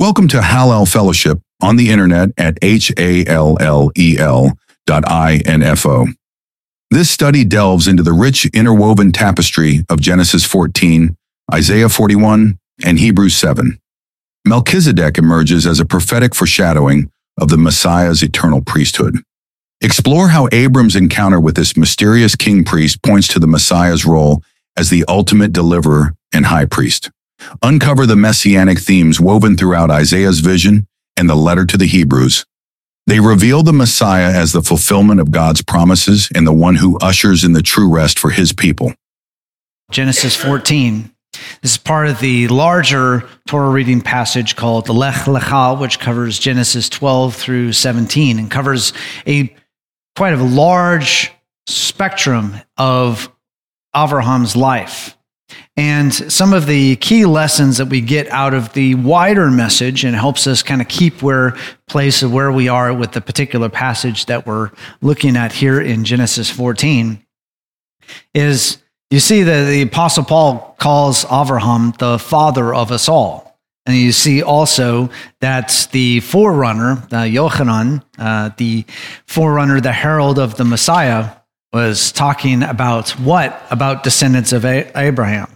Welcome to Hallel Fellowship on the internet at hallel.info. This study delves into the rich interwoven tapestry of Genesis 14, Isaiah 41, and Hebrews 7. Melchizedek emerges as a prophetic foreshadowing of the Messiah's eternal priesthood. Explore how Abram's encounter with this mysterious king-priest points to the Messiah's role as the ultimate deliverer and high priest. Uncover the messianic themes woven throughout Isaiah's vision and the letter to the Hebrews. They reveal the Messiah as the fulfillment of God's promises and the one who ushers in the true rest for his people. Genesis 14. This is part of the larger Torah reading passage called the Lech Lecha, which covers Genesis 12 through 17 and covers quite a large spectrum of Abraham's life. And some of the key lessons that we get out of the wider message and helps us kind of keep place of where we are with the particular passage that we're looking at here in Genesis 14 is you see that the Apostle Paul calls Abraham the father of us all. And you see also that the forerunner, Yochanan, the forerunner, the herald of the Messiah, was talking about what? About descendants of Abraham.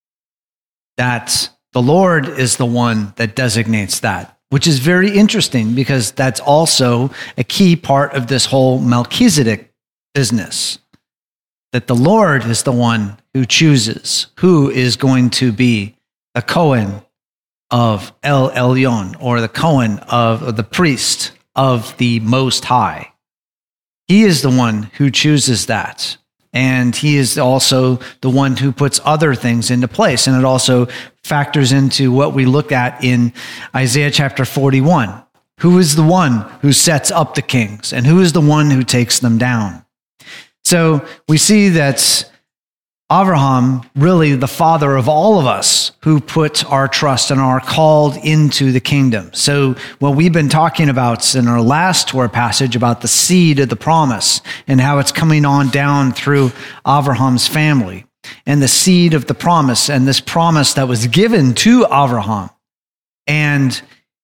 That the Lord is the one that designates that, which is very interesting because that's also a key part of this whole Melchizedek business. That the Lord is the one who chooses who is going to be the Cohen of El Elyon, or the Cohen of the priest of the Most High. He is the one who chooses that. And he is also the one who puts other things into place. And it also factors into what we look at in Isaiah chapter 41. Who is the one who sets up the kings? And who is the one who takes them down? So we see that Abraham, really the father of all of us who put our trust and are called into the kingdom. So what we've been talking about in our last Torah passage about the seed of the promise and how it's coming on down through Abraham's family and the seed of the promise and this promise that was given to Abraham. And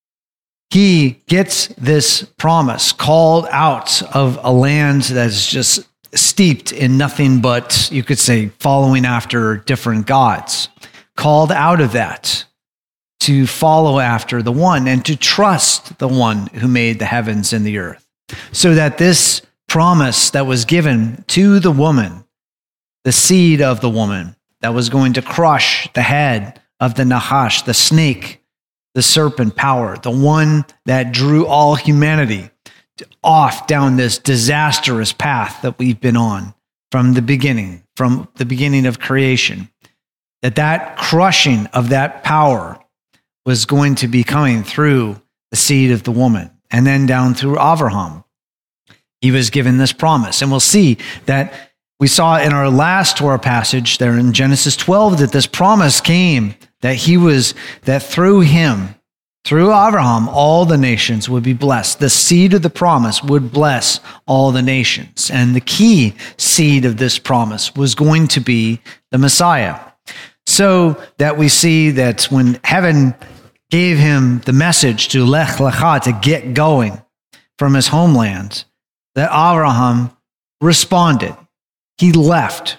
he gets this promise called out of a land that's just steeped in nothing but, you could say, following after different gods, called out of that to follow after the one and to trust the one who made the heavens and the earth. So that this promise that was given to the woman, the seed of the woman that was going to crush the head of the Nahash, the snake, the serpent power, the one that drew all humanity off down this disastrous path that we've been on from the beginning of creation, that crushing of that power was going to be coming through the seed of the woman and then down through Abraham. He was given this promise. And we'll see that we saw in our last Torah passage there in Genesis 12 that this promise came, that through him, through Abraham, all the nations would be blessed. The seed of the promise would bless all the nations. And the key seed of this promise was going to be the Messiah. So that we see that when heaven gave him the message to Lech Lecha, to get going from his homeland, that Abraham responded. He left.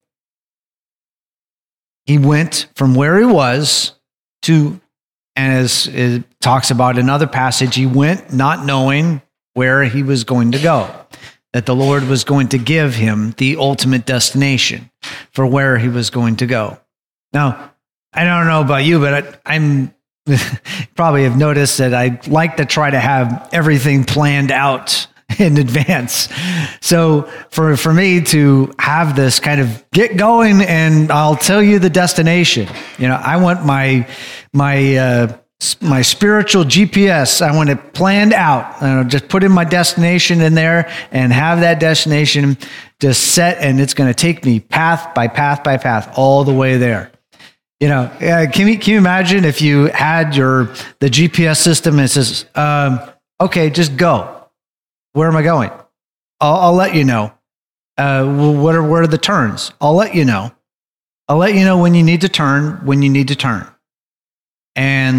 He went from where he was to, and as it talks about in another passage, he went not knowing where he was going to go, that the Lord was going to give him the ultimate destination for where he was going to go. Now, I don't know about you, but I'm probably have noticed that I like to try to have everything planned out in advance. So for me to have this kind of get going and I'll tell you the destination. I want my spiritual GPS. I want it planned out. I'll just put in my destination in there and have that destination just set, and it's going to take me path by path by path all the way there. Can you imagine if you had the GPS system and it says, okay, just go. Where am I going? I'll let you know. What are the turns? I'll let you know. I'll let you know when you need to turn, And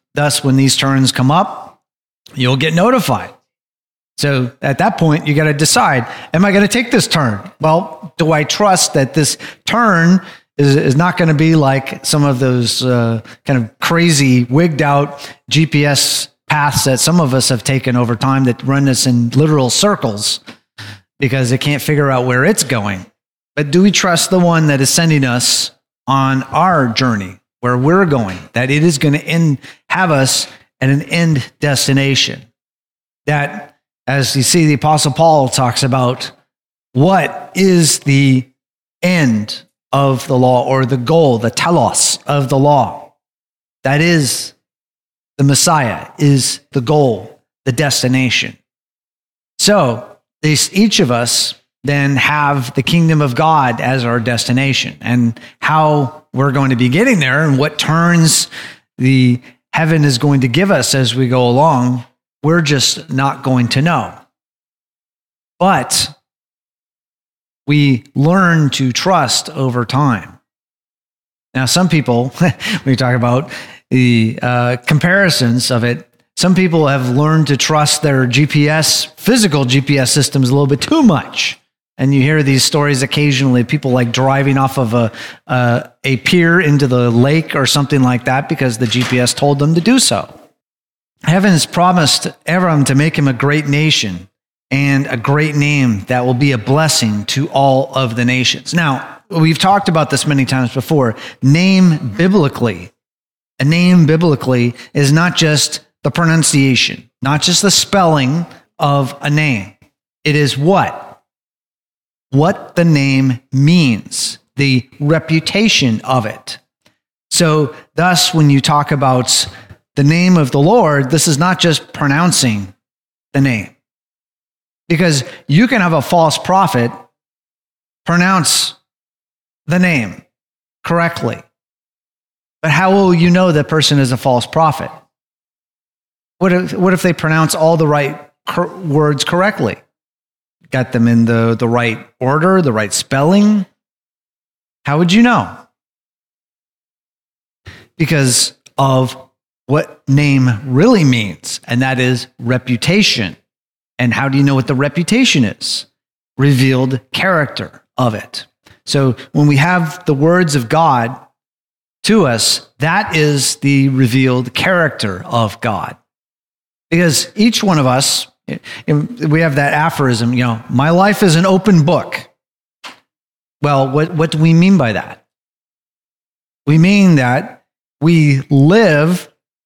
Thus, when these turns come up, you'll get notified. So at that point, you got to decide, am I going to take this turn? Well, do I trust that this turn is not going to be like some of those kind of crazy, wigged out GPS paths that some of us have taken over time that run us in literal circles because it can't figure out where it's going? But do we trust the one that is sending us on our journey, where we're going, that it is going to have us at an end destination? That, as you see, the Apostle Paul talks about what is the end of the law, or the goal, the telos of the law. That is the Messiah, is the goal, the destination. So each of us then have the kingdom of God as our destination, and how we're going to be getting there and what turns the heaven is going to give us as we go along, we're just not going to know. But we learn to trust over time. Now, some people, when we talk about the comparisons of it, some people have learned to trust their physical GPS systems a little bit too much. And you hear these stories occasionally, people like driving off of a pier into the lake or something like that because the GPS told them to do so. Heaven has promised Abram to make him a great nation and a great name that will be a blessing to all of the nations. Now, we've talked about this many times before. A name biblically is not just the pronunciation, not just the spelling of a name. It is what the name means, the reputation of it. So thus, when you talk about the name of the Lord, this is not just pronouncing the name. Because you can have a false prophet pronounce the name correctly. But how will you know that person is a false prophet? What if they pronounce all the right words correctly? Got them in the right order, the right spelling? How would you know? Because of what name really means, and that is reputation. And how do you know what the reputation is? Revealed character of it. So when we have the words of God to us, that is the revealed character of God. Because each one of us, we have that aphorism, my life is an open book. Well, what do we mean by that? We mean that we live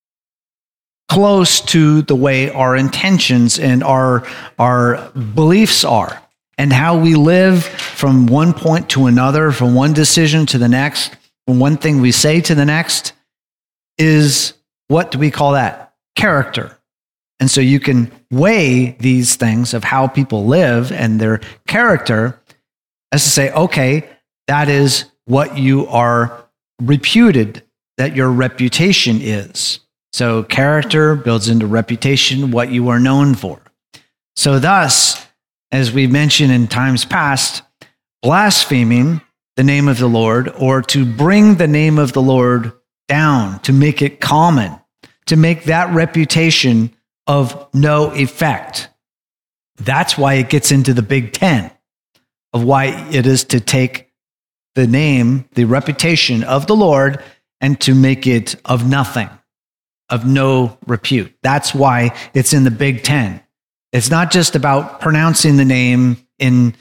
close to the way our intentions and our beliefs are, and how we live from one point to another, from one decision to the next, from one thing we say to the next, is, what do we call that? Character. And so you can weigh these things of how people live and their character as to say, okay, that is what you are reputed, that your reputation is. So character builds into reputation, what you are known for. So thus, as we mentioned in times past, blaspheming the name of the Lord, or to bring the name of the Lord down, to make it common, to make that reputation of no effect. That's why it gets into the Big Ten, of why it is to take the name, the reputation of the Lord, and to make it of nothing, of no repute. That's why it's in the Big Ten. It's not just about pronouncing the name in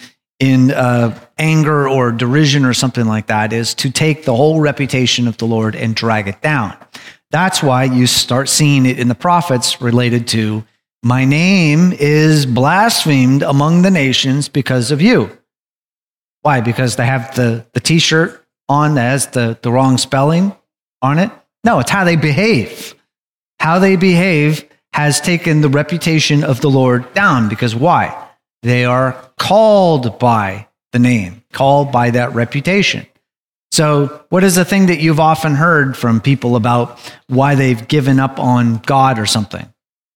anger or derision or something like that. It's to take the whole reputation of the Lord and drag it down. That's why you start seeing it in the prophets related to, my name is blasphemed among the nations because of you. Why? Because they have the t-shirt on that has the wrong spelling on it? No, it's how they behave. How they behave has taken the reputation of the Lord down. Because why? They are called by the name, called by that reputation. So what is the thing that you've often heard from people about why they've given up on God or something?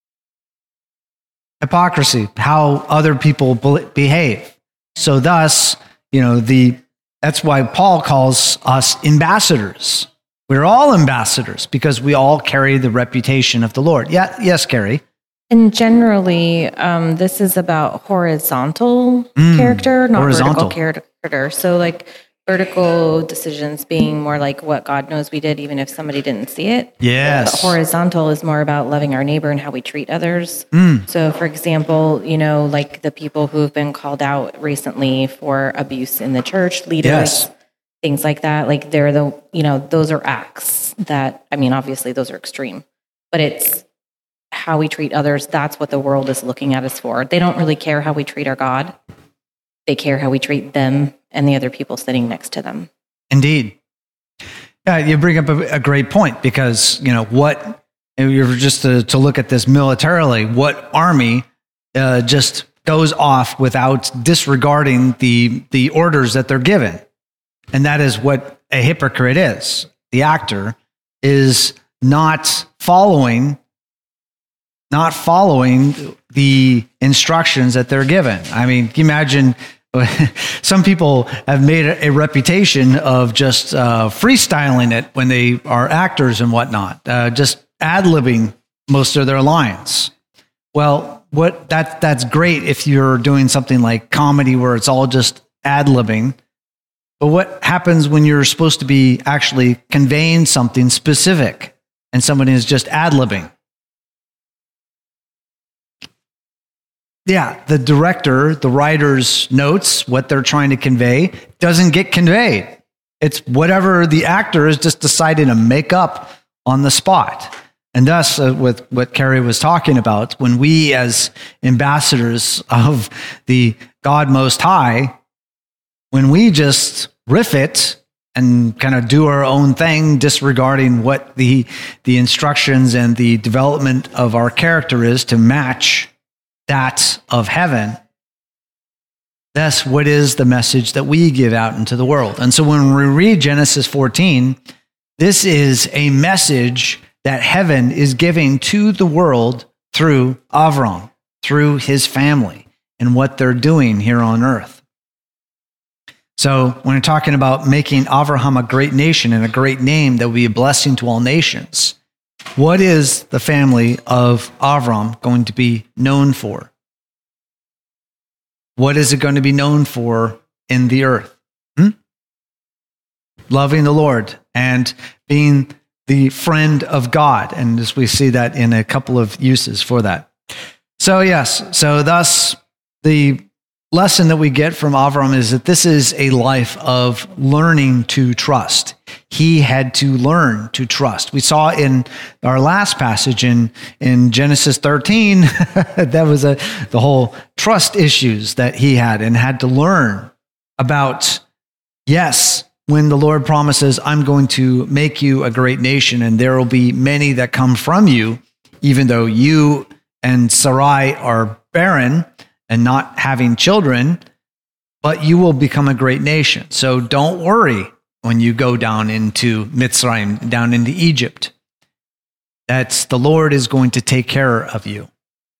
Hypocrisy, how other people behave. So thus, that's why Paul calls us ambassadors. We're all ambassadors because we all carry the reputation of the Lord. Yeah, yes, Carrie. And generally, this is about horizontal character, not vertical character. So like vertical decisions being more like what God knows we did, even if somebody didn't see it. Yes. But horizontal is more about loving our neighbor and how we treat others. So for example, like the people who have been called out recently for abuse in the church, leaders, things like that. Like they're those are acts that, obviously those are extreme, but it's how we treat others. That's what the world is looking at us for. They don't really care how we treat our God. They care how we treat them and the other people sitting next to them. Indeed. Yeah, you bring up a great point because, what, you're just to look at this militarily, what army just goes off without disregarding the orders that they're given. And that is what a hypocrite is. The actor is not following the instructions that they're given. Can you imagine? Some people have made a reputation of just freestyling it when they are actors and whatnot, just ad-libbing most of their lines. Well, that's great if you're doing something like comedy where it's all just ad-libbing. But what happens when you're supposed to be actually conveying something specific and somebody is just ad-libbing? Yeah, the director, the writer's notes, what they're trying to convey, doesn't get conveyed. It's whatever the actor is just deciding to make up on the spot. And thus, with what Carrie was talking about, when we as ambassadors of the God Most High, when we just riff it and kind of do our own thing, disregarding what the instructions and the development of our character is to match that of heaven, that's what is the message that we give out into the world. And so when we read Genesis 14, this is a message that heaven is giving to the world through Avram, through his family, and what they're doing here on earth. So when we're talking about making Avraham a great nation and a great name that will be a blessing to all nations, what is the family of Avram going to be known for? What is it going to be known for in the earth? Loving the Lord and being the friend of God. And as we see that in a couple of uses for that. So thus the lesson that we get from Avram is that this is a life of learning to trust. He had to learn to trust. We saw in our last passage in Genesis 13, that was the whole trust issues that he had to learn about. Yes, when the Lord promises, I'm going to make you a great nation and there will be many that come from you, even though you and Sarai are barren and not having children, but you will become a great nation. So don't worry when you go down into Mitzrayim, down into Egypt. That's the Lord is going to take care of you.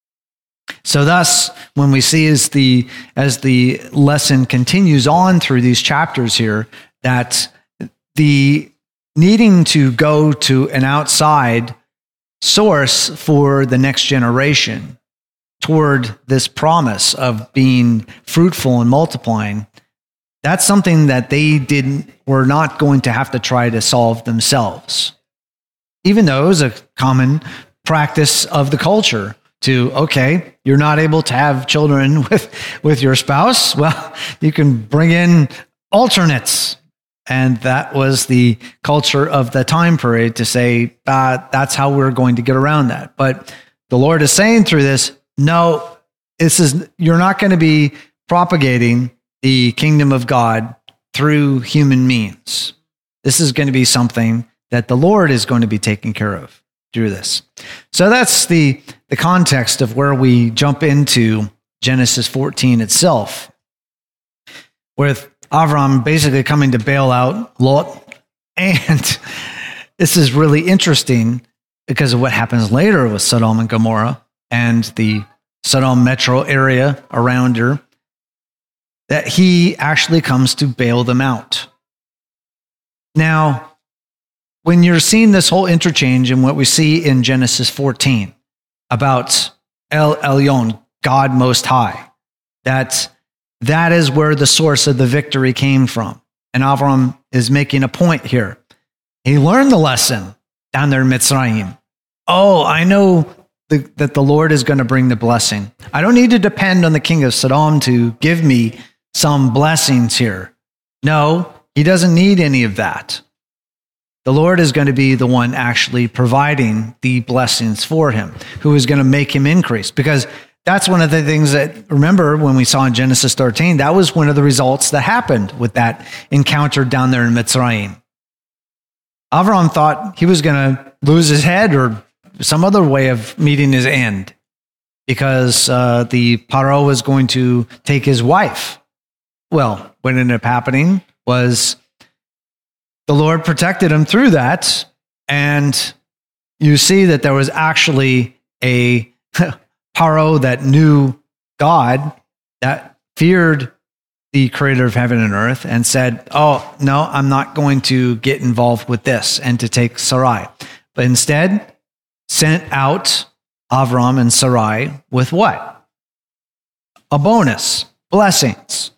So thus, when we see as the lesson continues on through these chapters here, that the needing to go to an outside source for the next generation toward this promise of being fruitful and multiplying, that's something that they were not going to have to try to solve themselves. Even though it was a common practice of the culture to, you're not able to have children with your spouse, well, you can bring in alternates. And that was the culture of the time period to say, that's how we're going to get around that. But the Lord is saying through this, no, you're not going to be propagating the kingdom of God through human means. This is going to be something that the Lord is going to be taking care of through this. So that's the context of where we jump into Genesis 14 itself, with Avram basically coming to bail out Lot. And this is really interesting because of what happens later with Sodom and Gomorrah and the Sodom metro area around her, that he actually comes to bail them out. Now, when you're seeing this whole interchange and what we see in Genesis 14 about El Elyon, God Most High, that is where the source of the victory came from. And Avram is making a point here. He learned the lesson down there in Mitzrayim. Oh, I know that the Lord is going to bring the blessing. I don't need to depend on the king of Sodom to give me some blessings here. No, he doesn't need any of that. The Lord is going to be the one actually providing the blessings for him, who is going to make him increase. Because that's one of the things that, remember, when we saw in Genesis 13, that was one of the results that happened with that encounter down there in Mitzrayim. Avram thought he was going to lose his head or some other way of meeting his end because the Paro was going to take his wife. Well, what ended up happening was the Lord protected him through that, and you see that there was actually a Paro that knew God, that feared the creator of heaven and earth, and said, oh, no, I'm not going to get involved with this and to take Sarai. But instead, sent out Avram and Sarai with what? A bonus, blessings.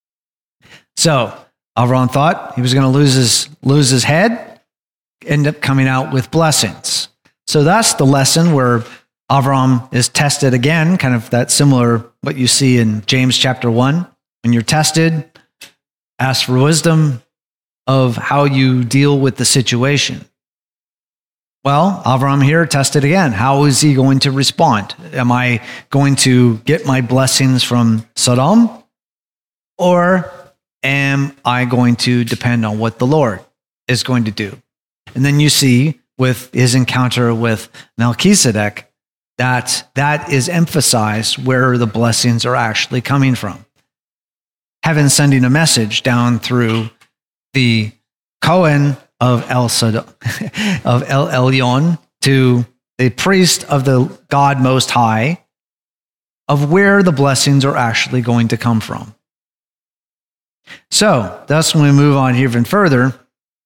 So Avram thought he was going to lose his head, end up coming out with blessings. So that's the lesson where Avram is tested again, kind of that similar what you see in James chapter 1. When you're tested, ask for wisdom of how you deal with the situation. Well, Avram here tested again. How is he going to respond? Am I going to get my blessings from Sodom? Or am I going to depend on what the Lord is going to do? And then you see with his encounter with Melchizedek that is emphasized where the blessings are actually coming from. Heaven sending a message down through the Cohen of El Elyon to the priest of the God Most High of where the blessings are actually going to come from. So, thus when we move on here even further,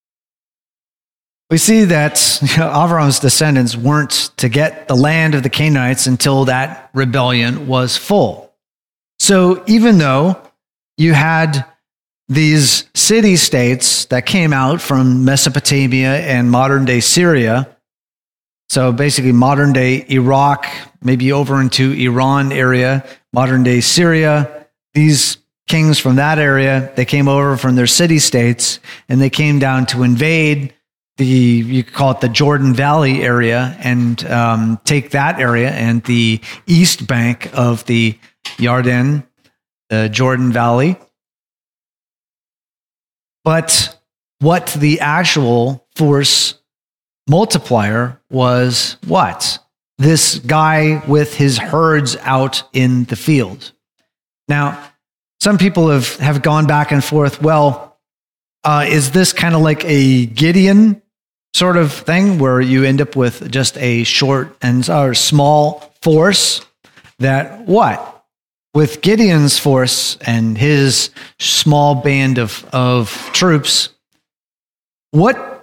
we see that Avram's descendants weren't to get the land of the Canaanites until that rebellion was full. So even though you had these city-states that came out from Mesopotamia and modern-day Syria, so basically modern-day Iraq, maybe over into Iran area, modern-day Syria, these kings from that area, they came over from their city-states, and they came down to invade you could call it the Jordan Valley area, and take that area and the east bank of the Yarden, the Jordan Valley. But what the actual force multiplier was what? This guy with his herds out in the field. Now, some people have gone back and forth, well, is this kind of like a Gideon sort of thing where you end up with just a short and or small force that what? With Gideon's force and his small band of troops, what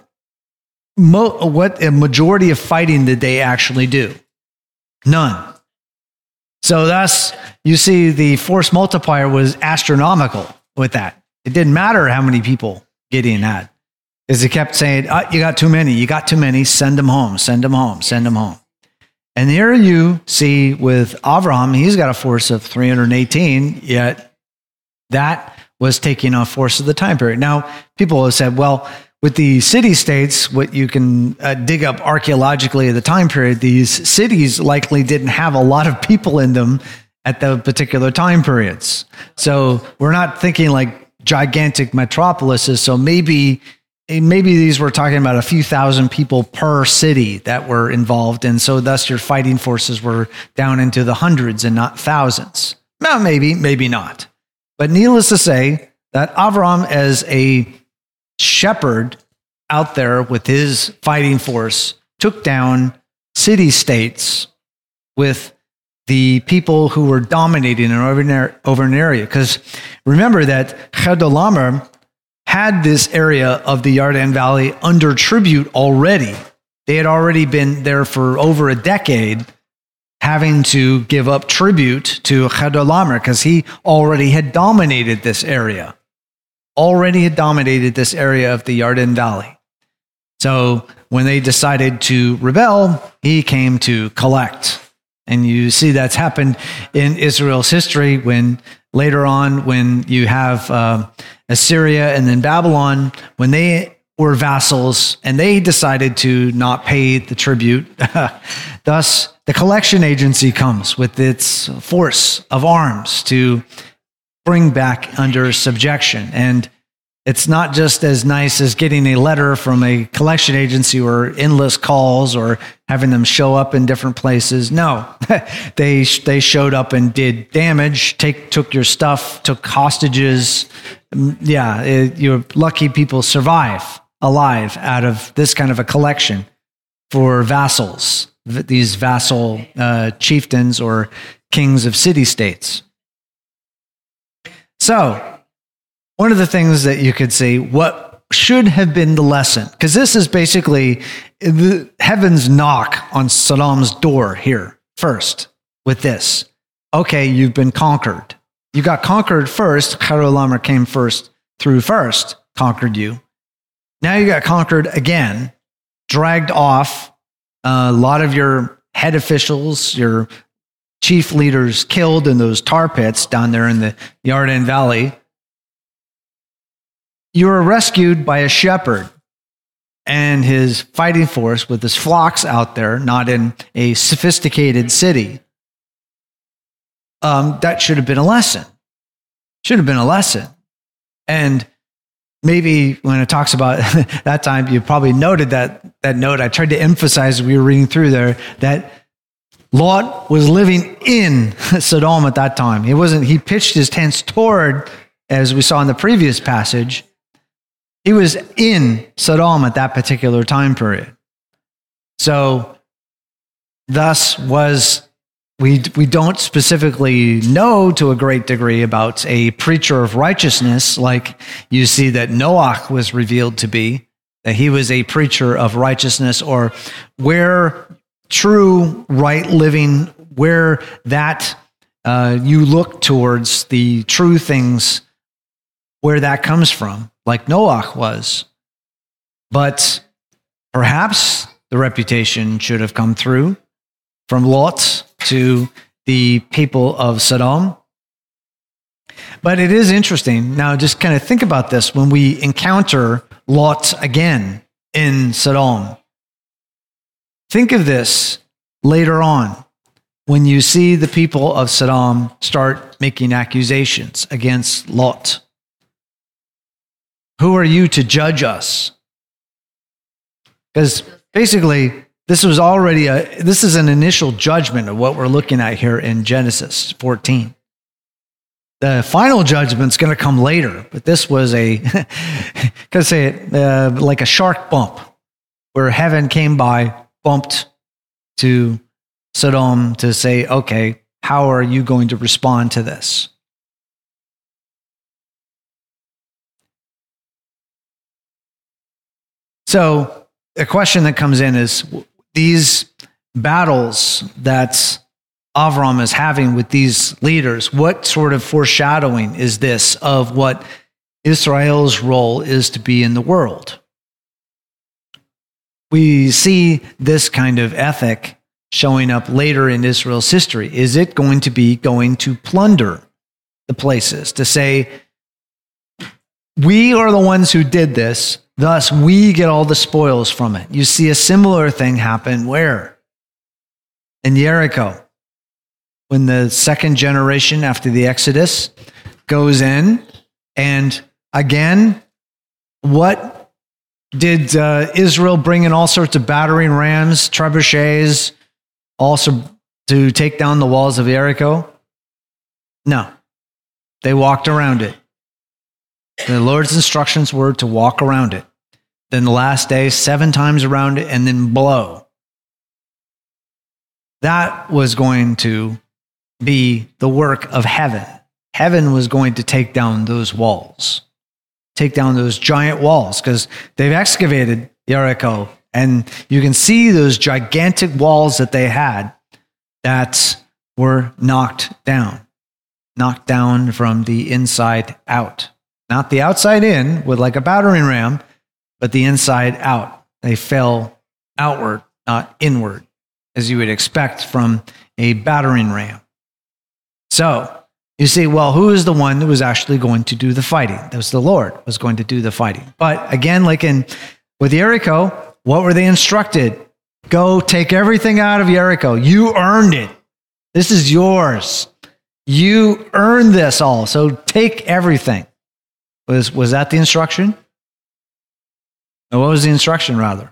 a majority of fighting did they actually do? None. So thus, you see the force multiplier was astronomical with that. It didn't matter how many people Gideon had. Because he kept saying, you got too many, send them home, send them home, send them home. And here you see with Avram, he's got a force of 318, yet that was taking a force of the time period. Now, people have said, well, with the city-states, what you can dig up archaeologically at the time period, these cities likely didn't have a lot of people in them at the particular time periods. So we're not thinking like gigantic metropolises, so maybe these were talking about a few thousand people per city that were involved, and so thus your fighting forces were down into the hundreds and not thousands. Well, maybe not. But needless to say, that Avram as a shepherd out there with his fighting force took down city-states with the people who were dominating over an area. Because remember that Chedorlaomer had this area of the Yarden Valley under tribute already. They had already been there for over a decade, having to give up tribute to Chedorlaomer because he already had dominated this area. Already had dominated this area of the Yarden Valley. So when they decided to rebel, he came to collect. And you see that's happened in Israel's history when later on, when you have Assyria and then Babylon, when they were vassals and they decided to not pay the tribute, thus the collection agency comes with its force of arms to bring back under subjection. And it's not just as nice as getting a letter from a collection agency or endless calls or having them show up in different places. No, they showed up and did damage, took your stuff, took hostages. You're lucky people survive alive out of this kind of a collection for vassals, these vassal chieftains or kings of city-states. So, one of the things that you could say, what should have been the lesson? Because this is basically the heaven's knock on Saddam's door here first with this. Okay, you've been conquered. You got conquered first. Chedorlaomer came first, conquered you. Now you got conquered again, dragged off. A lot of your head officials, your chief leaders killed in those tar pits down there in the Yarden Valley. You were rescued by a shepherd and his fighting force with his flocks out there, not in a sophisticated city. That should have been a lesson. Should have been a lesson. And maybe when it talks about that time, you probably noted that note. I tried to emphasize as we were reading through there that Lot was living in Sodom at that time. He pitched his tents toward, as we saw in the previous passage, he was in Sodom at that particular time period. So, thus we don't specifically know to a great degree about a preacher of righteousness, like you see that Noah was revealed to be, that he was a preacher of righteousness, or where true right living, where that you look towards the true things, where that comes from, like Noah was. But perhaps the reputation should have come through from Lot to the people of Sodom. But it is interesting. Now, just kind of think about this when we encounter Lot again in Sodom. Think of this later on when you see the people of Sodom start making accusations against Lot. Who are you to judge us? Because basically, this is an initial judgment of what we're looking at here in Genesis 14. The final judgment's going to come later, but this was like a shark bump, where heaven came by, bumped to Sodom to say, okay, how are you going to respond to this? So a question that comes in is, these battles that Avram is having with these leaders, what sort of foreshadowing is this of what Israel's role is to be in the world? We see this kind of ethic showing up later in Israel's history. Is it going to plunder the places, to say, we are the ones who did this, thus we get all the spoils from it? You see a similar thing happen where? In Jericho, when the second generation after the Exodus goes in, and again, what did Israel bring in? All sorts of battering rams, trebuchets, also to take down the walls of Jericho? No, they walked around it. The Lord's instructions were to walk around it. Then the last day, 7 times around it, and then blow. That was going to be the work of heaven. Heaven was going to take down those walls. take down those giant walls, because they've excavated Jericho, and you can see those gigantic walls that they had that were knocked down from the inside out. Not the outside in with like a battering ram, but the inside out. They fell outward, not inward, as you would expect from a battering ram. So you see, well, who is the one that was actually going to do the fighting? That was the Lord was going to do the fighting. But again, like with Jericho, what were they instructed? Go take everything out of Jericho. You earned it. This is yours. You earned this all. So take everything. Was that the instruction? Or what was the instruction, rather?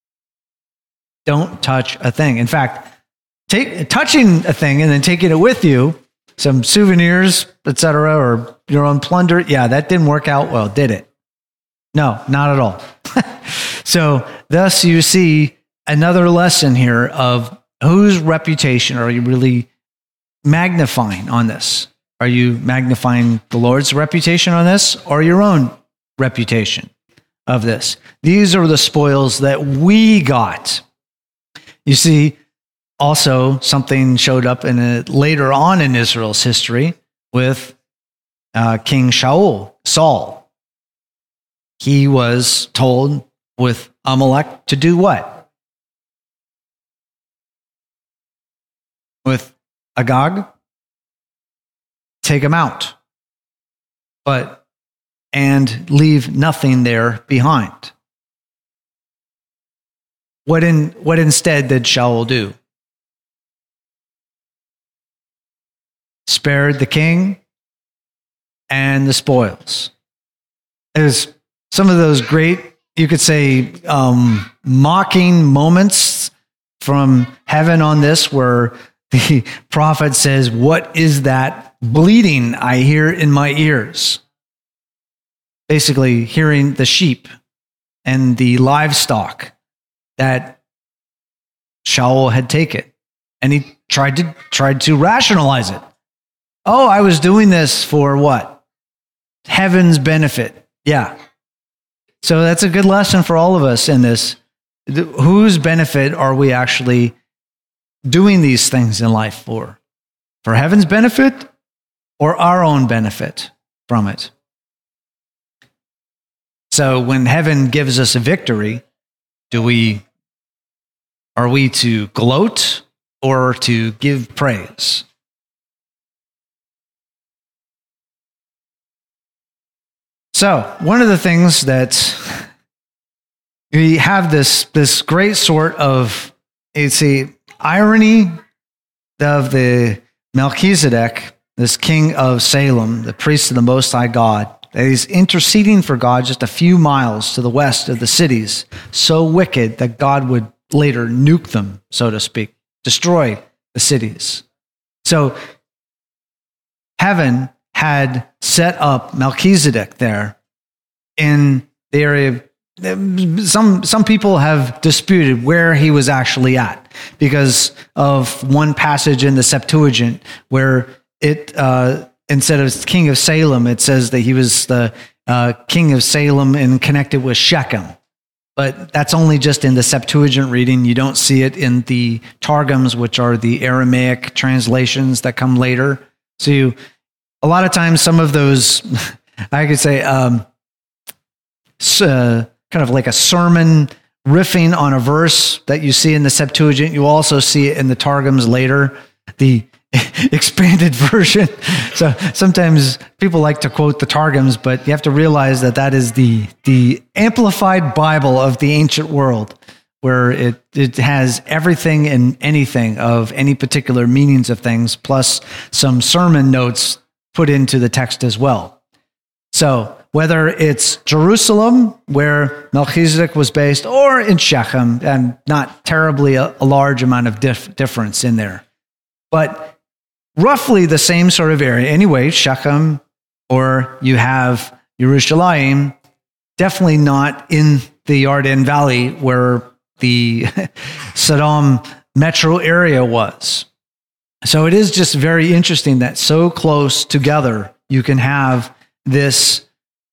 Don't touch a thing. In fact, touching a thing and then taking it with you, some souvenirs, etc., or your own plunder, yeah, that didn't work out well, did it? No, not at all. So thus you see another lesson here of whose reputation are you really magnifying on this? Are you magnifying the Lord's reputation on this, or your own reputation of this? These are the spoils that we got. You see, also something showed up later on in Israel's history with King Saul. He was told with Amalek to do what? With Agag? Take him out, and leave nothing there behind. What instead did Shaul do? Spared the king and the spoils. There's some of those great, you could say, mocking moments from heaven on this, where the prophet says, "What is that bleating I hear in my ears?" Basically, hearing the sheep and the livestock that Shaul had taken, and he tried to rationalize it. Oh, I was doing this for what? Heaven's benefit. Yeah. So that's a good lesson for all of us in this. Whose benefit are we actually doing these things in life for? For heaven's benefit or our own benefit from it? So when heaven gives us a victory, are we to gloat or to give praise? So one of the things that we have this great sort of, it's a irony of the Melchizedek, this king of Salem, the priest of the Most High God, that he's interceding for God just a few miles to the west of the cities, so wicked that God would later nuke them, so to speak, destroy the cities. So heaven had set up Melchizedek there in the area. Some people have disputed where he was actually at because of one passage in the Septuagint where it instead of king of Salem, it says that he was the king of Salem and connected with Shechem. But that's only just in the Septuagint reading. You don't see it in the Targums, which are the Aramaic translations that come later. So a lot of times, some of those, I could say, kind of like a sermon riffing on a verse that you see in the Septuagint. You also see it in the Targums later, the expanded version. So sometimes people like to quote the Targums, but you have to realize that is the amplified Bible of the ancient world, where it has everything and anything of any particular meanings of things, plus some sermon notes put into the text as well. So whether it's Jerusalem, where Melchizedek was based, or in Shechem, and not terribly a large amount of difference in there, but roughly the same sort of area. Anyway, Shechem, or you have Yerushalayim, definitely not in the Yarden Valley where the Sodom metro area was. So it is just very interesting that so close together you can have this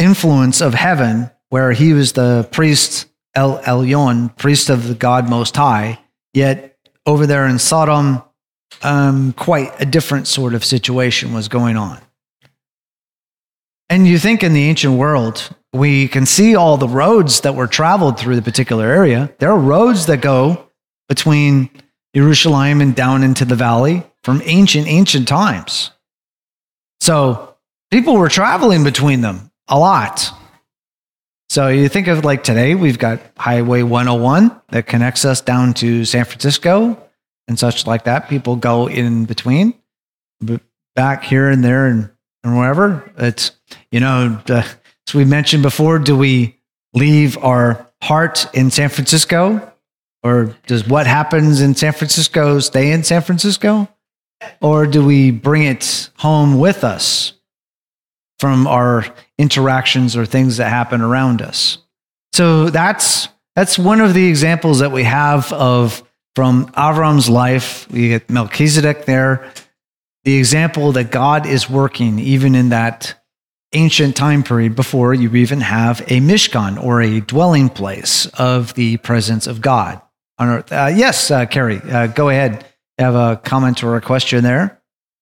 influence of heaven, where he was the priest El Elyon, priest of the God Most High, yet over there in Sodom, quite a different sort of situation was going on. And you think in the ancient world, we can see all the roads that were traveled through the particular area. There are roads that go between Jerusalem and down into the valley from ancient times. So people were traveling between them a lot. So you think of like today, we've got Highway 101 that connects us down to San Francisco and such like that. People go in between, but back here and there and wherever. It's, as we mentioned before, do we leave our heart in San Francisco? Or does what happens in San Francisco stay in San Francisco? Or do we bring it home with us from our interactions or things that happen around us? So that's one of the examples that we have of from Avram's life. We get Melchizedek there, the example that God is working even in that ancient time period before you even have a Mishkan or a dwelling place of the presence of God on earth. Yes, Carrie, go ahead. You have a comment or a question there?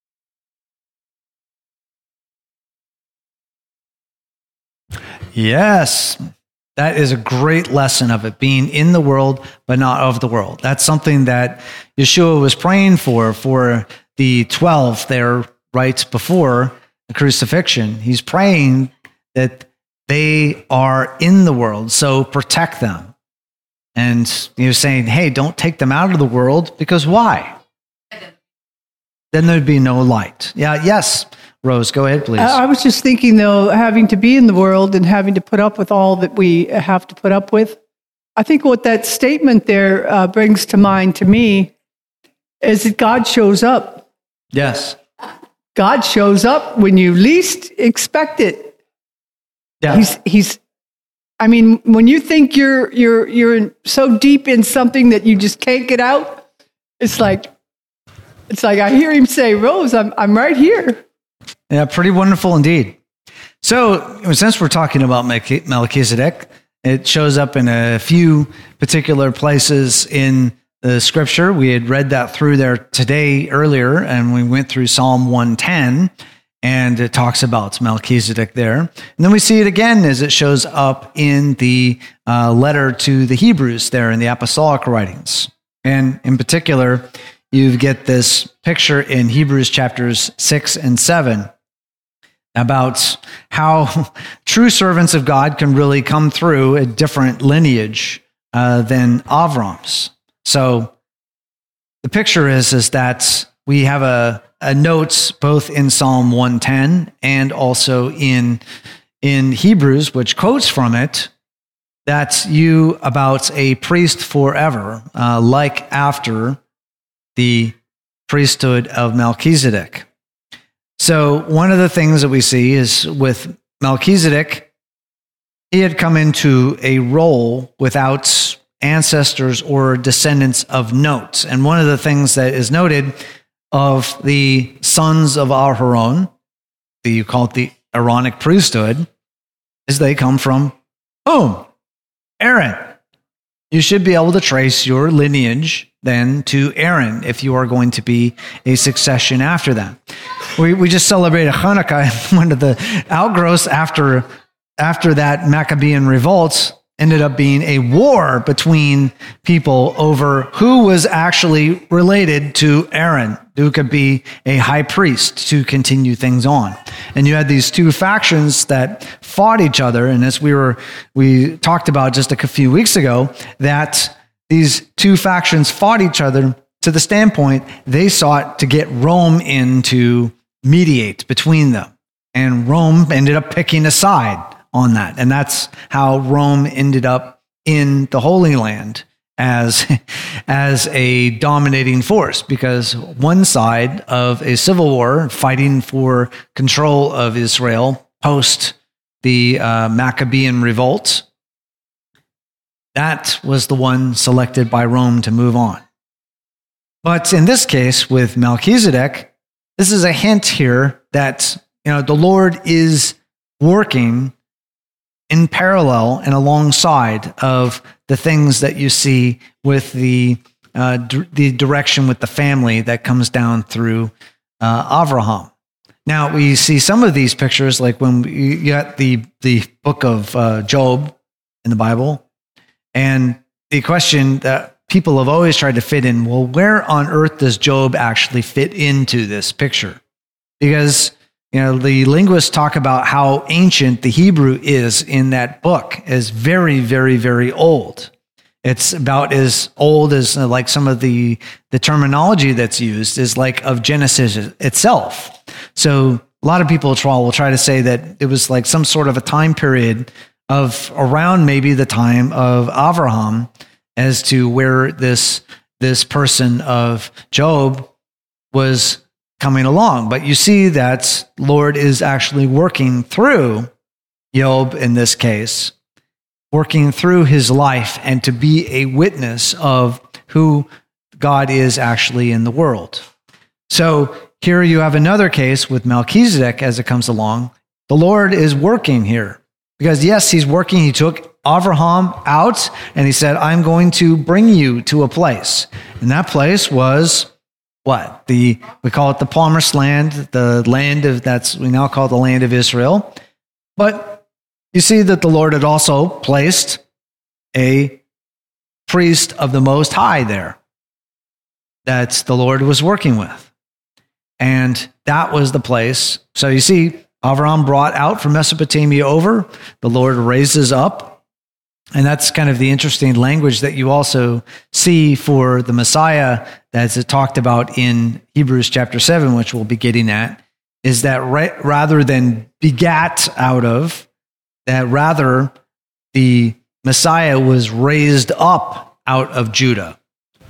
Yes, that is a great lesson of it, being in the world, but not of the world. That's something that Yeshua was praying for the 12 there right before the crucifixion. He's praying that they are in the world, so protect them. And he was saying, hey, don't take them out of the world, because why? Then there'd be no light. Yeah, yes, Rose, go ahead, please. I was just thinking, though, having to be in the world and having to put up with all that we have to put up with, I think what that statement there brings to mind to me is that God shows up. Yes. God shows up when you least expect it. Yeah. I mean, when you think you're so deep in something that you just can't get out, it's like I hear him say, Rose, I'm right here. Yeah, pretty wonderful indeed. So since we're talking about Melchizedek, it shows up in a few particular places in the scripture. We had read that through there today earlier, and we went through Psalm 110, and it talks about Melchizedek there. And then we see it again as it shows up in the letter to the Hebrews there in the apostolic writings. And in particular, you get this picture in Hebrews chapters 6 and 7 about how true servants of God can really come through a different lineage than Avram's. So the picture is that we have a note both in Psalm 110 and also in Hebrews, which quotes from it, that you about a priest forever, like after the priesthood of Melchizedek. So one of the things that we see is with Melchizedek, he had come into a role without ancestors or descendants of note. And one of the things that is noted of the sons of Aharon, you call it the Aaronic priesthood, is they come from whom? Aaron. You should be able to trace your lineage then to Aaron if you are going to be a succession after that. We just celebrated Hanukkah, and one of the outgrowths after that Maccabean revolt ended up being a war between people over who was actually related to Aaron, who could be a high priest to continue things on. And you had these two factions that fought each other. And as we talked about just a few weeks ago, that these two factions fought each other to the standpoint they sought to get Rome in to mediate between them. And Rome ended up picking a side on that. And that's how Rome ended up in the Holy Land as a dominating force, because one side of a civil war fighting for control of Israel post the Maccabean revolt, that was the one selected by Rome to move on. But in this case with Melchizedek, this is a hint here that the Lord is working in parallel and alongside of the things that you see with the direction with the family that comes down through Avraham. Now, we see some of these pictures, like when you got the book of Job in the Bible, and the question that people have always tried to fit in, well, where on earth does Job actually fit into this picture? Because the linguists talk about how ancient the Hebrew is in that book, is very, very, very old. It's about as old as like some of the terminology that's used is like of Genesis itself. So a lot of people will try to say that it was like some sort of a time period of around maybe the time of Avraham as to where this person of Job was coming along. But you see that Lord is actually working through Job in this case, working through his life and to be a witness of who God is actually in the world. So here you have another case with Melchizedek as it comes along. The Lord is working here because, yes, he's working. He took Avraham out and he said, I'm going to bring you to a place. And that place was what? We call it the Promised Land, the land we now call the land of Israel. But you see that the Lord had also placed a priest of the Most High there that the Lord was working with. And that was the place. So you see, Avraham brought out from Mesopotamia over, the Lord raises up. And that's kind of the interesting language that you also see for the Messiah that's talked about in Hebrews chapter 7, which we'll be getting at, is that rather than begat out of, that rather the Messiah was raised up out of Judah.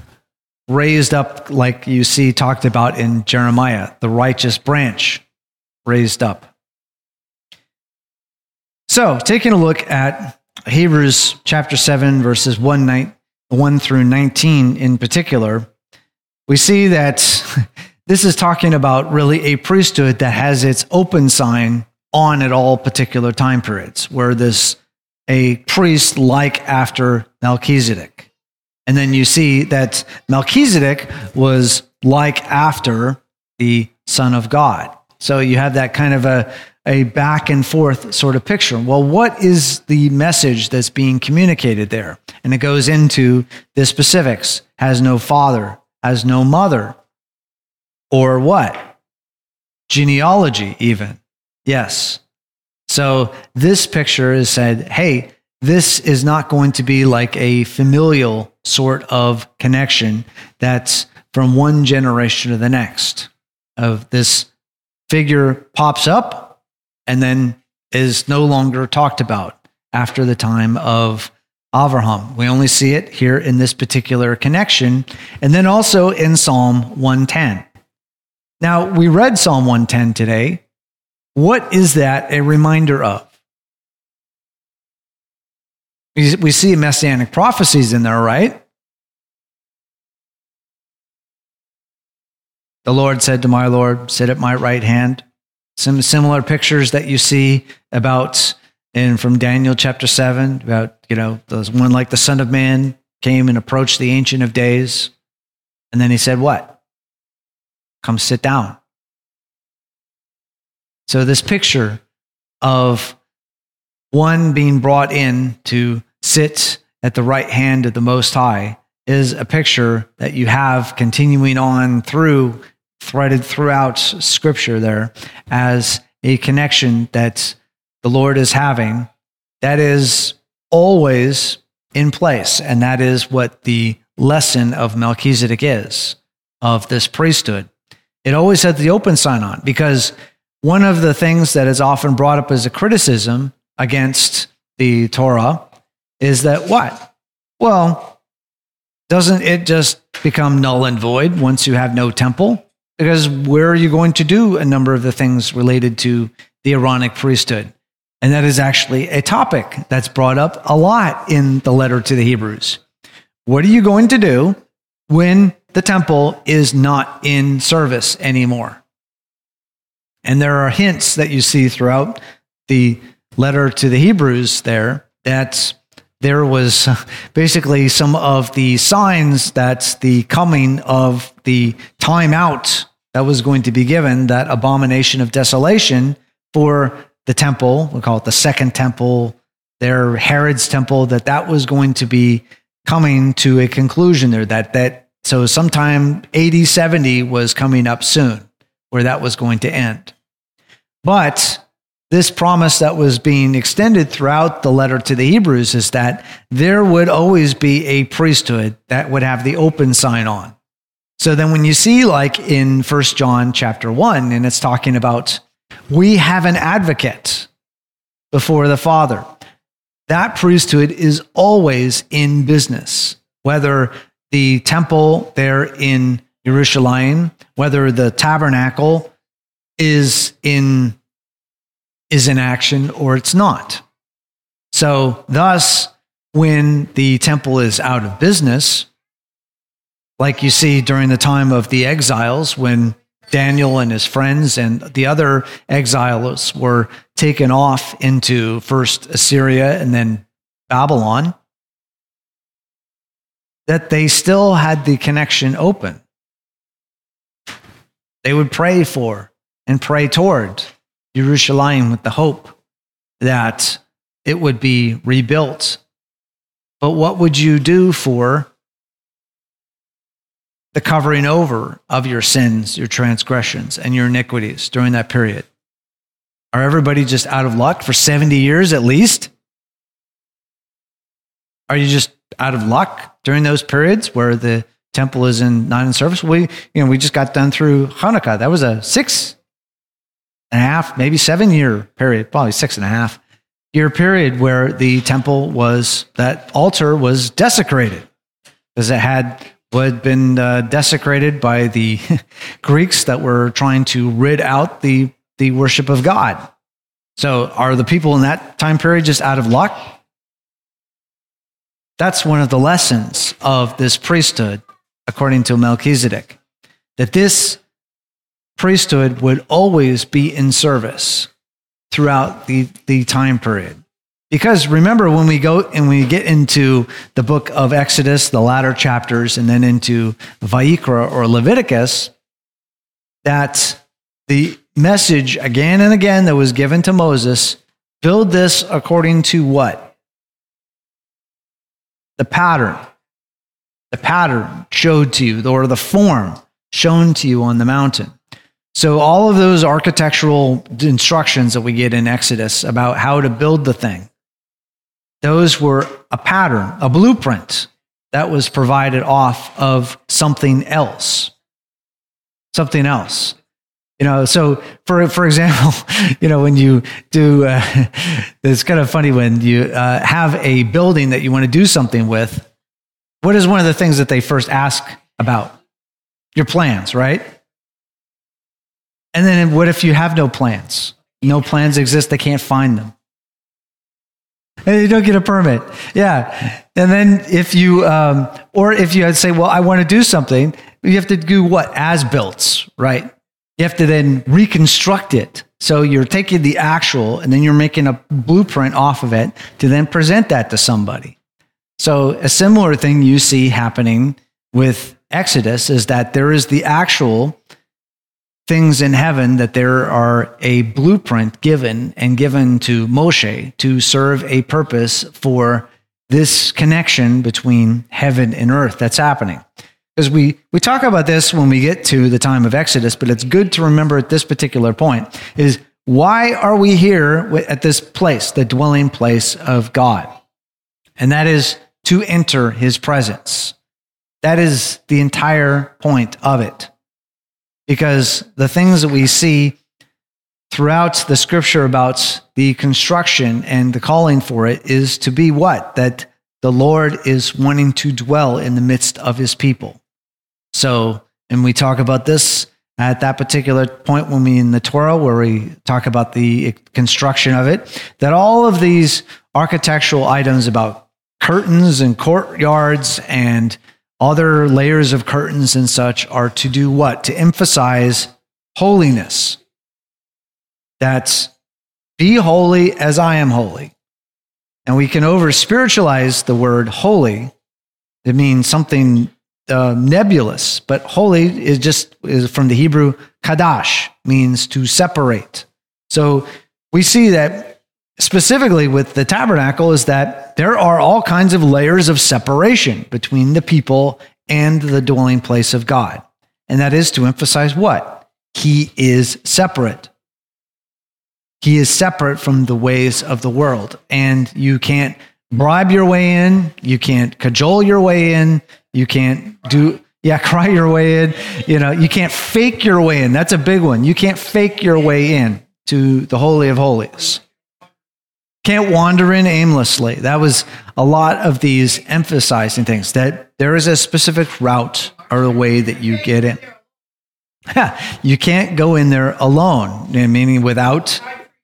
Raised up, like you see talked about in Jeremiah, the righteous branch raised up. So, taking a look at Hebrews chapter 7, verses 1 through 19 in particular, we see that this is talking about really a priesthood that has its open sign on at all particular time periods, where there's a priest like after Melchizedek. And then you see that Melchizedek was like after the Son of God. So you have that kind of a back and forth sort of picture. Well, what is the message that's being communicated there? And it goes into the specifics. Has no father, has no mother, or what? Genealogy even. Yes. So this picture is said, hey, this is not going to be like a familial sort of connection that's from one generation to the next. Of this figure pops up and then is no longer talked about after the time of Avraham. We only see it here in this particular connection, and then also in Psalm 110. Now, we read Psalm 110 today. What is that a reminder of? We see messianic prophecies in there, right? The Lord said to my Lord, sit at my right hand. Some similar pictures that you see about from Daniel chapter 7, about, those one like the Son of Man came and approached the Ancient of Days. And then he said, what? Come sit down. So this picture of one being brought in to sit at the right hand of the Most High is a picture that you have continuing on threaded throughout Scripture there as a connection that the Lord is having that is always in place. And that is what the lesson of Melchizedek is, of this priesthood. It always had the open sign on, because one of the things that is often brought up as a criticism against the Torah is that what? Well, doesn't it just become null and void once you have no temple? Because where are you going to do a number of the things related to the Aaronic priesthood? And that is actually a topic that's brought up a lot in the letter to the Hebrews. What are you going to do when the temple is not in service anymore? And there are hints that you see throughout the letter to the Hebrews that there was basically some of the signs that the coming of the time out that was going to be given, that abomination of desolation for the temple, we'll call it the second temple, their Herod's temple, that was going to be coming to a conclusion there, so sometime AD 70 was coming up soon, where that was going to end. But this promise that was being extended throughout the letter to the Hebrews is that there would always be a priesthood that would have the open sign on. So then when you see like in 1 John chapter 1, and it's talking about, we have an advocate before the Father. That priesthood is always in business, whether the temple there in Jerusalem, whether the tabernacle is in action or it's not. So thus, when the temple is out of business, like you see during the time of the exiles, when Daniel and his friends and the other exiles were taken off into first Assyria and then Babylon, that they still had the connection open. They would pray for and pray toward Jerusalem with the hope that it would be rebuilt. But what would you do for the covering over of your sins, your transgressions, and your iniquities during that period? Are everybody just out of luck for 70 years at least? Are you just out of luck during those periods where the temple is not in service? We just got done through Hanukkah. That was a 6.5, maybe 7 year period, probably 6.5 year period where the temple that altar was desecrated because it had been desecrated by the Greeks that were trying to rid out the worship of God. So are the people in that time period just out of luck? That's one of the lessons of this priesthood, according to Melchizedek, that this priesthood would always be in service throughout the time period. Because remember, when we go and we get into the book of Exodus, the latter chapters, and then into Vayikra or Leviticus, that the message again and again that was given to Moses, build this according to what? The pattern showed to you, or the form shown to you on the mountain. So all of those architectural instructions that we get in Exodus about how to build the thing, those were a pattern, a blueprint that was provided off of something else. Something else. So for example, when you do, it's kind of funny when you have a building that you want to do something with, what is one of the things that they first ask about? Your plans, right? And then what if you have no plans? No plans exist, they can't find them. And you don't get a permit. Yeah. And then if you, or if you had to say, well, I want to do something, you have to do what? As-builts, right? You have to then reconstruct it. So you're taking the actual and then you're making a blueprint off of it to then present that to somebody. So a similar thing you see happening with Exodus is that there is the actual things in heaven, that there are a blueprint given to Moshe to serve a purpose for this connection between heaven and earth that's happening. Because we talk about this when we get to the time of Exodus, but it's good to remember at this particular point is, why are we here at this place, the dwelling place of God? And that is to enter his presence. That is the entire point of it. Because the things that we see throughout the scripture about the construction and the calling for it is to be what? That the Lord is wanting to dwell in the midst of his people. So, and we talk about this at that particular point when we in the Torah, where we talk about the construction of it, that all of these architectural items about curtains and courtyards and other layers of curtains and such are to do what? To emphasize holiness. That Be holy as I am holy. And we can over spiritualize the word holy. It means something nebulous, but holy is from the Hebrew kadash, means to separate. So we see that specifically with the tabernacle is that there are all kinds of layers of separation between the people and the dwelling place of God. And that is to emphasize what? He is separate. He is separate from the ways of the world. And you can't bribe your way in. You can't cajole your way in. You can't cry your way in. You can't fake your way in. That's a big one. You can't fake your way in to the Holy of Holies. Can't wander in aimlessly. That was a lot of these emphasizing things, that there is a specific route or a way that you get in. You can't go in there alone, meaning without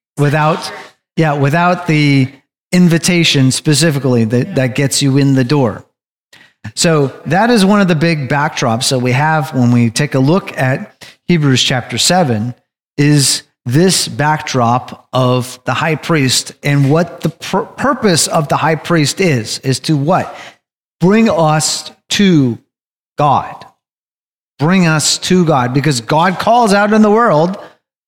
the invitation specifically that gets you in the door. So that is one of the big backdrops that we have when we take a look at Hebrews chapter 7, is this backdrop of the high priest and what the purpose of the high priest is to what? Bring us to God. Bring us to God, because God calls out in the world,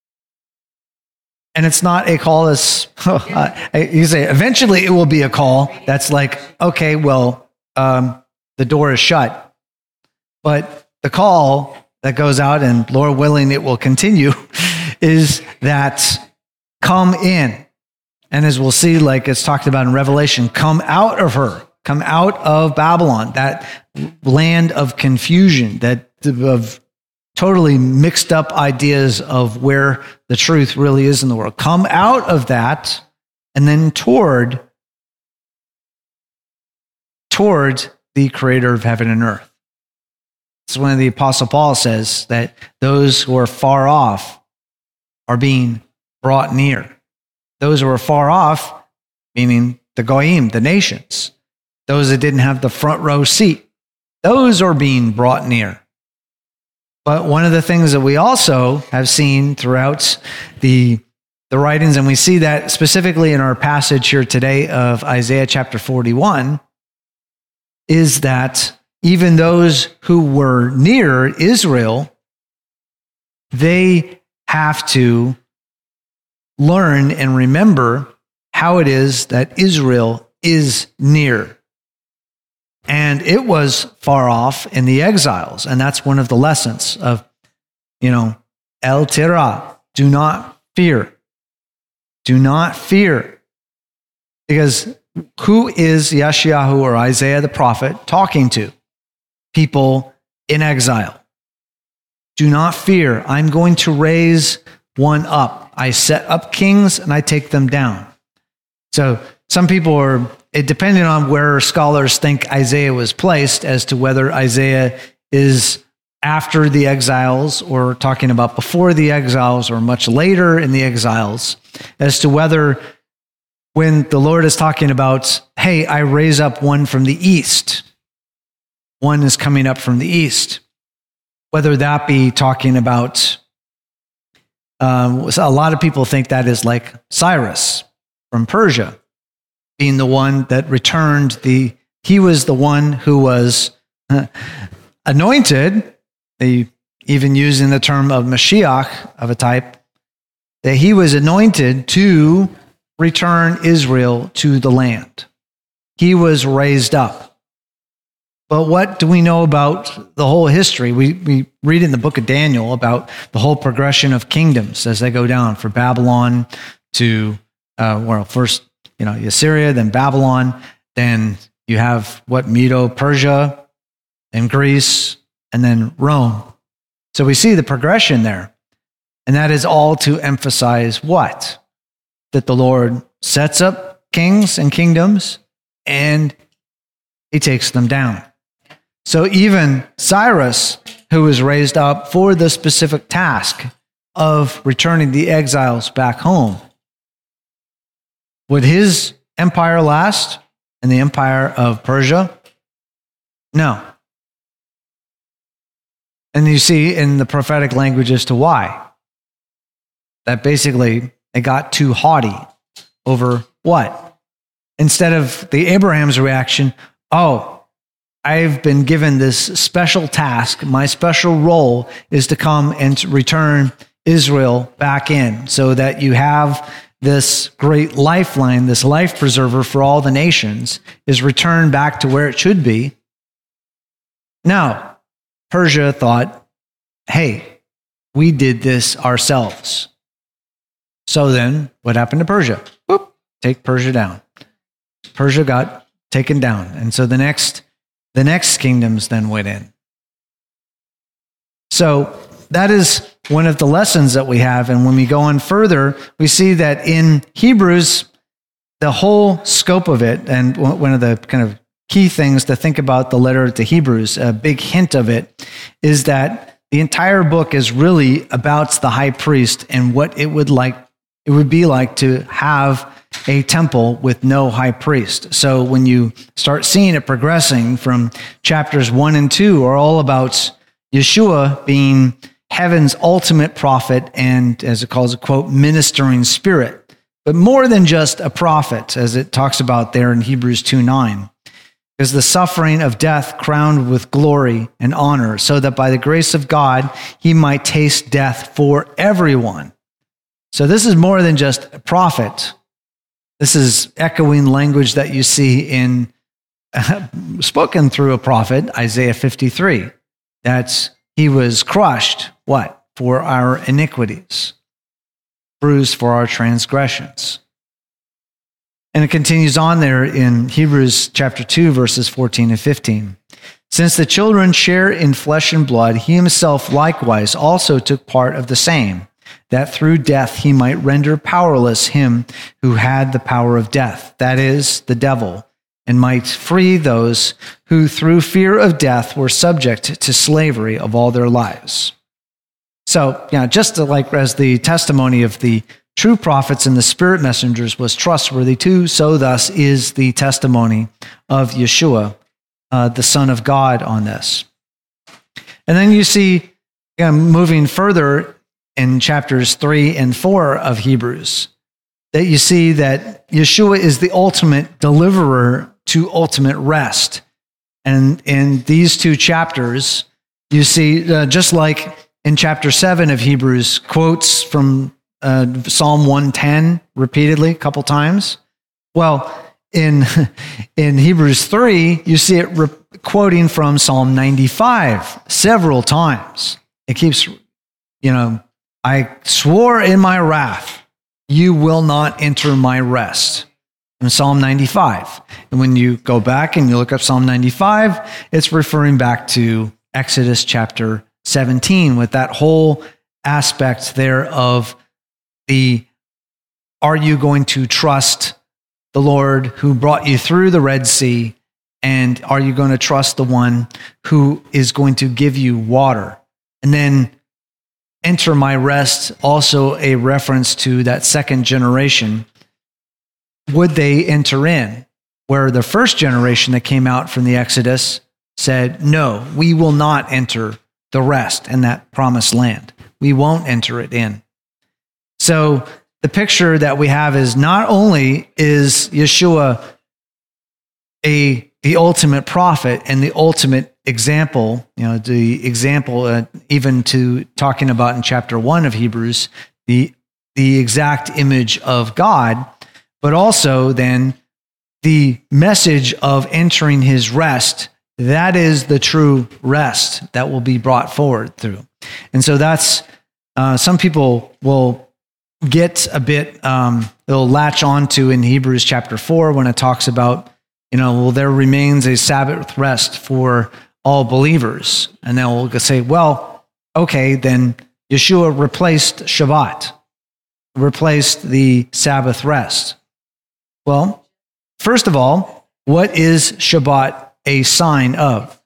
and it's not a call as, you say, eventually it will be a call that's like, okay, well, the door is shut. But the call that goes out, and Lord willing, it will continue, is that come in. And as we'll see, like it's talked about in Revelation, come out of her, come out of Babylon, that land of confusion, of totally mixed up ideas of where the truth really is in the world. Come out of that and then toward the creator of heaven and earth. It's when the Apostle Paul says that those who are far off are being brought near. Those who are far off, meaning the Goyim, the nations, those that didn't have the front row seat, those are being brought near. But one of the things that we also have seen throughout the writings, and we see that specifically in our passage here today of Isaiah chapter 41, is that even those who were near Israel, they have to learn and remember how it is that Israel is near. And it was far off in the exiles. And that's one of the lessons of, El Tira, do not fear. Do not fear. Because who is Yeshayahu or Isaiah the prophet talking to? People in exile. Do not fear. I'm going to raise one up. I set up kings and I take them down. So some people are, depending on where scholars think Isaiah was placed, as to whether Isaiah is after the exiles or talking about before the exiles or much later in the exiles, as to whether when the Lord is talking about, hey, I raise up one from the east, one is coming up from the east, whether that be talking about, a lot of people think that is like Cyrus from Persia, being the one that returned he was the one who was anointed, even using the term of Mashiach of a type, that he was anointed to return Israel to the land. He was raised up. But what do we know about the whole history? We read in the book of Daniel about the whole progression of kingdoms as they go down, for Babylon to, first, Assyria, then Babylon, then you have Medo-Persia, and Greece, and then Rome. So we see the progression there. And that is all to emphasize what? That the Lord sets up kings and kingdoms, and he takes them down. So even Cyrus, who was raised up for the specific task of returning the exiles back home, would his empire last in the empire of Persia? No. And you see in the prophetic language as to why. That basically They got too haughty over what? Instead of the Abraham's reaction, oh, I've been given this special task. My special role is to come and to return Israel back in so that you have this great lifeline, this life preserver for all the nations is returned back to where it should be. Now, Persia thought, hey, we did this ourselves. So then what happened to Persia? Whoop, take Persia down. Persia got taken down. And so the next kingdoms then went in. So that is one of the lessons that we have. And when we go on further, we see that in Hebrews, the whole scope of it, and one of the kind of key things to think about the letter to Hebrews, a big hint of it, is that the entire book is really about the high priest and what it would be like to have a temple with no high priest. So when you start seeing it progressing from chapters 1 and 2 are all about Yeshua being heaven's ultimate prophet and, as it calls it, quote, ministering spirit. But more than just a prophet, as it talks about there in Hebrews 2:9, is the suffering of death crowned with glory and honor, so that by the grace of God, he might taste death for everyone. So this is more than just a prophet. This is echoing language that you see in spoken through a prophet, Isaiah 53, that he was crushed, what? For our iniquities, bruised for our transgressions. And it continues on there in Hebrews chapter 2, verses 14 and 15. Since the children share in flesh and blood, he himself likewise also took part of the same, that through death he might render powerless him who had the power of death, that is, the devil, and might free those who through fear of death were subject to slavery of all their lives. So, just like as the testimony of the true prophets and the spirit messengers was trustworthy too, so thus is the testimony of Yeshua, the Son of God, on this. And then you see, moving further in chapters 3 and 4 of Hebrews, that you see that Yeshua is the ultimate deliverer to ultimate rest. And in these two chapters, you see, just like in chapter 7 of Hebrews, quotes from Psalm 110 repeatedly, a couple times. Well, in Hebrews 3, you see it quoting from Psalm 95 several times. It keeps, I swore in my wrath, you will not enter my rest. In Psalm 95. And when you go back and you look up Psalm 95, it's referring back to Exodus chapter 17 with that whole aspect there of are you going to trust the Lord who brought you through the Red Sea? And are you going to trust the one who is going to give you water? And then enter my rest, also a reference to that second generation. Would they enter in? Where the first generation that came out from the Exodus said, no, we will not enter the rest in that promised land. We won't enter it in. So the picture that we have is not only is Yeshua the ultimate prophet and the ultimate example, the example even to talking about in chapter 1 of Hebrews, the exact image of God, but also then the message of entering his rest. That is the true rest that will be brought forward through. And so that's, some people will get a bit, they'll latch on to in Hebrews chapter 4 when it talks about, there remains a Sabbath rest for all believers. And they'll say, well, okay, then Yeshua replaced Shabbat, replaced the Sabbath rest. Well, first of all, what is Shabbat a sign of?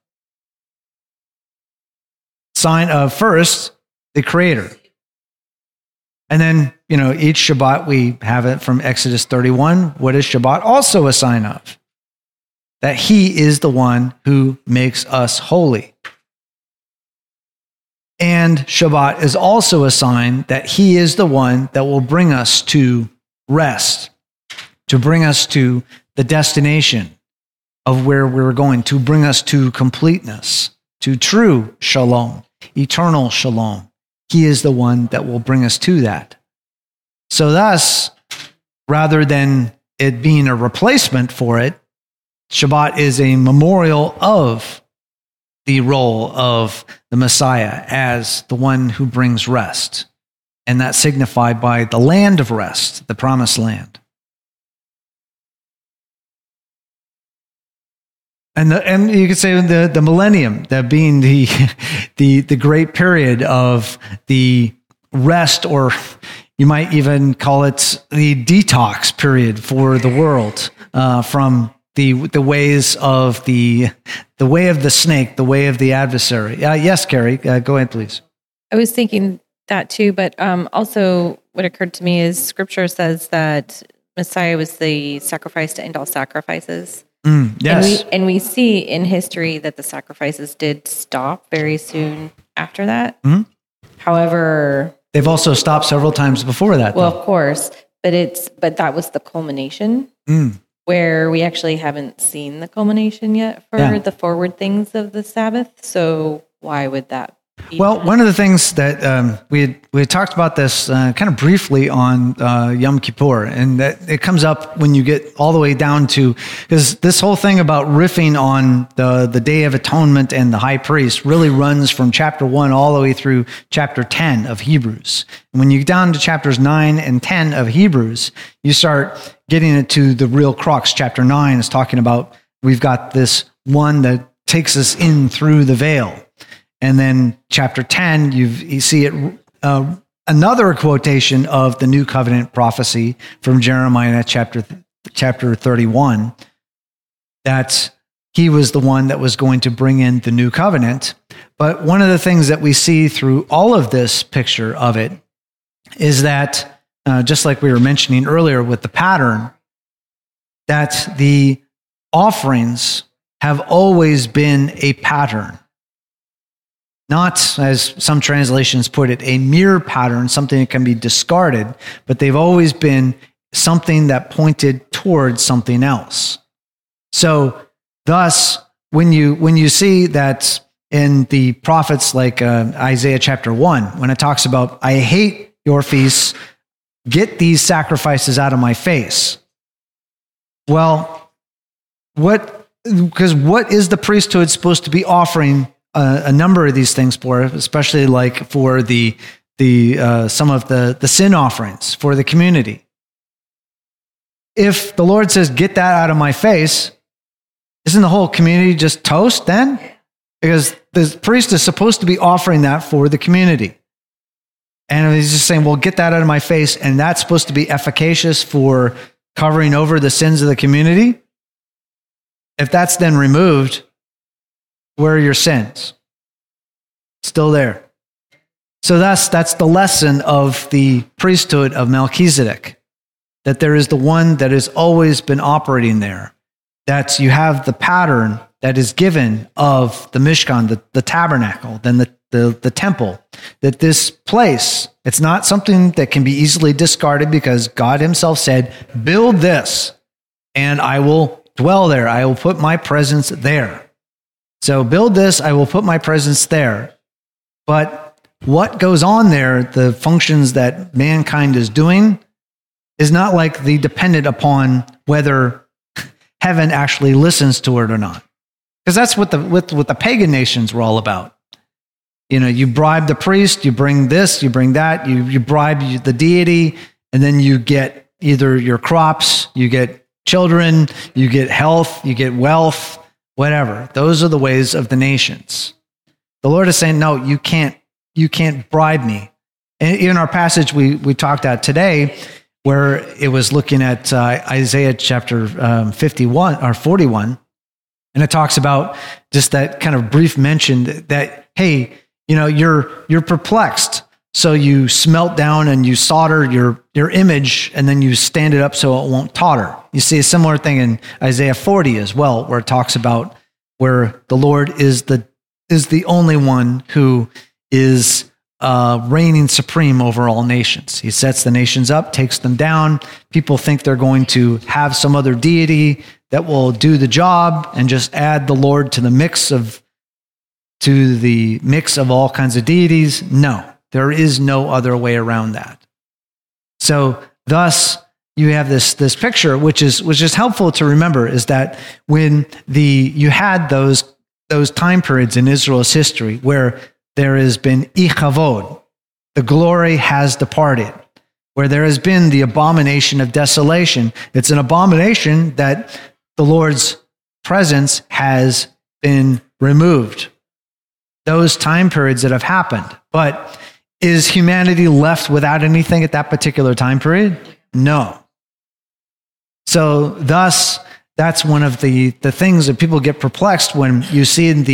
Sign of, first, the Creator. And then, each Shabbat we have it from Exodus 31. What is Shabbat also a sign of? That he is the one who makes us holy. And Shabbat is also a sign that he is the one that will bring us to rest, to bring us to the destination of where we're going, to bring us to completeness, to true shalom, eternal shalom. He is the one that will bring us to that. So thus, rather than it being a replacement for it, Shabbat is a memorial of the role of the Messiah as the one who brings rest. And that's signified by the land of rest, the promised land. And you could say the millennium, that being the great period of the rest, or you might even call it the detox period for the world from the ways of the way of the snake, the way of the adversary. Yes, Carrie, go ahead, please. I was thinking that too, but also what occurred to me is Scripture says that Messiah was the sacrifice to end all sacrifices. Yes. And we see in history that the sacrifices did stop very soon after that. Mm-hmm. However, they've also stopped several times before that. Well, of course, but that was the culmination. Where we actually haven't seen the culmination yet for the forward things of the Sabbath. So why would that be? Well, one of the things that we had talked about this kind of briefly on Yom Kippur, and that it comes up when you get all the way down to, because this whole thing about riffing on the Day of Atonement and the high priest really runs from chapter 1 all the way through chapter 10 of Hebrews. And when you get down to chapters 9 and 10 of Hebrews, you start getting it to the real crux. Chapter 9 is talking about we've got this one that takes us in through the veil. And then chapter 10, you see it another quotation of the New Covenant prophecy from Jeremiah chapter 31, that he was the one that was going to bring in the New Covenant. But one of the things that we see through all of this picture of it is that, just like we were mentioning earlier with the pattern, that the offerings have always been a pattern. Not, as some translations put it, a mere pattern, something that can be discarded, but they've always been something that pointed towards something else. So, thus, when you see that in the prophets like Isaiah chapter 1, when it talks about, I hate your feasts, get these sacrifices out of my face. Well, what is the priesthood supposed to be offering a number of these things for, especially like for the some of the sin offerings for the community? If the Lord says, get that out of my face, isn't the whole community just toast then? Because the priest is supposed to be offering that for the community. And he's just saying, well, get that out of my face, and that's supposed to be efficacious for covering over the sins of the community. If that's then removed, where are your sins? Still there. So that's the lesson of the priesthood of Melchizedek, that there is the one that has always been operating there, that you have the pattern that is given of the Mishkan, the tabernacle, then the temple, that this place, it's not something that can be easily discarded because God himself said, build this and I will dwell there. I will put my presence there. So build this, I will put my presence there. But what goes on there, the functions that mankind is doing, is not like the dependent upon whether heaven actually listens to it or not. Because that's what the pagan nations were all about. You know, you bribe the priest, you bring this, you bring that, you bribe the deity, and then you get either your crops, you get children, you get health, you get wealth, whatever. Those are the ways of the nations. The Lord is saying, no, you can't bribe me. And in our passage we talked at today, where it was looking at Isaiah chapter 51 or 41, and it talks about just that kind of brief mention that, hey, you know, you're perplexed. So you smelt down and you solder your image, and then you stand it up so it won't totter. You see a similar thing in Isaiah 40 as well, where it talks about where the Lord is the only one who is reigning supreme over all nations. He sets the nations up, takes them down. People think they're going to have some other deity that will do the job and just add the Lord to the mix of all kinds of deities. No, there is no other way around that. So thus you have this picture, which is helpful to remember, is that when you had those time periods in Israel's history where there has been ichavod, the glory has departed, where there has been the abomination of desolation. It's an abomination that the Lord's presence has been removed. Those time periods that have happened. But is humanity left without anything at that particular time period? No. So thus, that's one of the things that people get perplexed when you see in